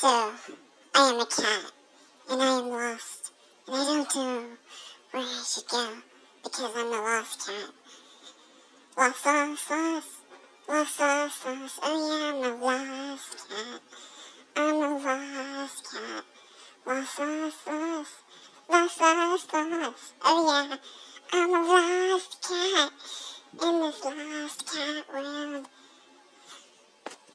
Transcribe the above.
So, I am a cat, and I am lost, and I don't know where I should go, because I'm a lost cat. Lost, lost, lost, lost, lost, lost, oh yeah, I'm a lost cat. I'm a lost cat. Lost, lost, lost, lost, lost, lost, oh yeah, I'm a lost cat, in this lost cat world.